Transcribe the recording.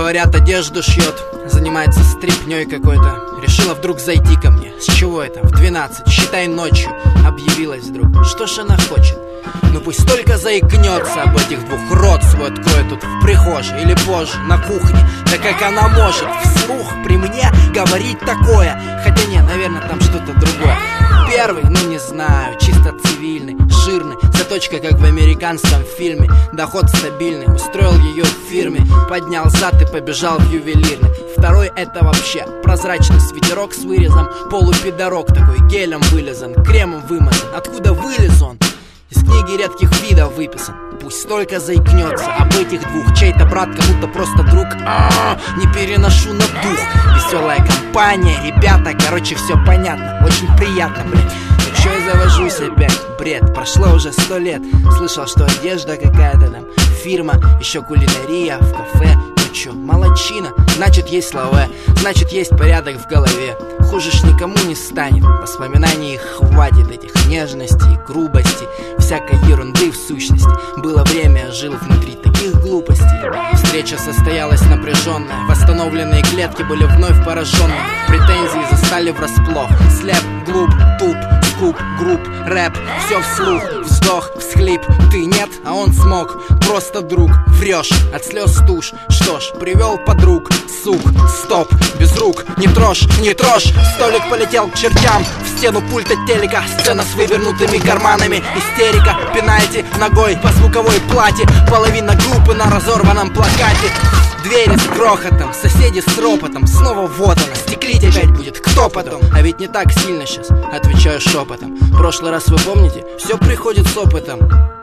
Говорят, одежду шьет, занимается стрипней какой-то. Решила вдруг зайти ко мне. С чего это? В 12, считай ночью. Объявилась вдруг. Что ж она хочет? Ну пусть только заикнется об этих двух. Рот свой откроет тут в прихожей или позже на кухне. Да как она может вслух при мне говорить такое? Хотя не, наверное, там что-то другое. Первый, ну не знаю, чисто цивильный, жирный, заточка как в американском фильме. Доход стабильный, устроил ее в фирме. Поднял зад и побежал в ювелирный. Второй это вообще прозрачный свитерок с вырезом. Полупидорок такой, гелем вылезан, кремом вымазан. Откуда вылез он? Из книги редких видов выписан. Пусть только заикнется об этих двух. Чей-то брат, кому-то просто друг. Не переношу на дух. Веселая компания, ребята, короче, все понятно. Очень приятно, блин. Ну чё я завожусь опять? Бред, прошло уже 100 лет. Слышал, что одежда какая-то там, фирма, еще кулинария в кафе. Ну чё, молодчина, значит есть слова, значит есть порядок в голове. Хуже ж никому не станет. Воспоминаний хватит, этих нежностей, грубостей, всякой ерунды в сущности. Было время, я жил внутри таких глупостей. Встреча состоялась напряженная. Восстановленные клетки были вновь пораженные. Претензии застали врасплох. Слеп, глуп, туп, скуп, групп, рэп. Все вслух, вздох, всхлип. Ты нет, а он смог. Просто друг, врешь, от слез тушь. Что ж, привел подруг, сук, стоп, без рук, не трожь, не трожь. Столик полетел к чертям, в стену пульта телека. Сцена с вывернутыми карманами, истерика. Пинайте ногой по звуковой плате. Половина группы на разорванном плакате. Двери с грохотом, соседи с ропотом. Снова вот она, стеклить опять будет, кто потом? А ведь не так сильно сейчас, отвечаю шепотом. Прошлый раз вы помните, все приходит с опытом.